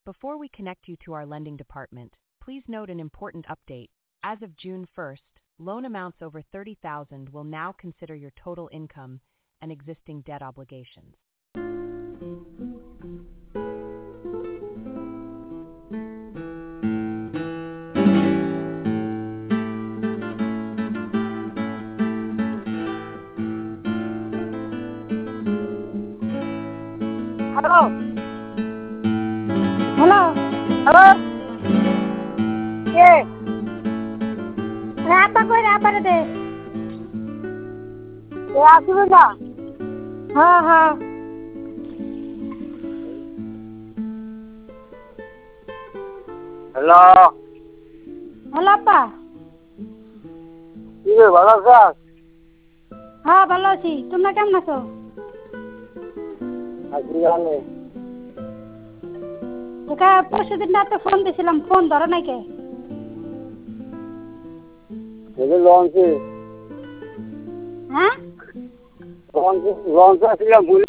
Before we connect you to our lending department, please note an important update. As of June 1st, loan amounts over $30,000 will now consider your total income and existing debt obligations. Hello. Hello. Hello. Yes. Apa kau apa ada? Ya aku juga. Ha. Hello Hello apa? কি রে ভালো আছিস? হ্যাঁ ভালো আছি তোমরা কেমন আছো? আছি জানি ওকে পরশুদিন রাতে ফোন দিয়েছিলাম ফোন ধরো নাই কে? এই লঞ্চে হ্যাঁ লঞ্চে ছিলাম ভুলে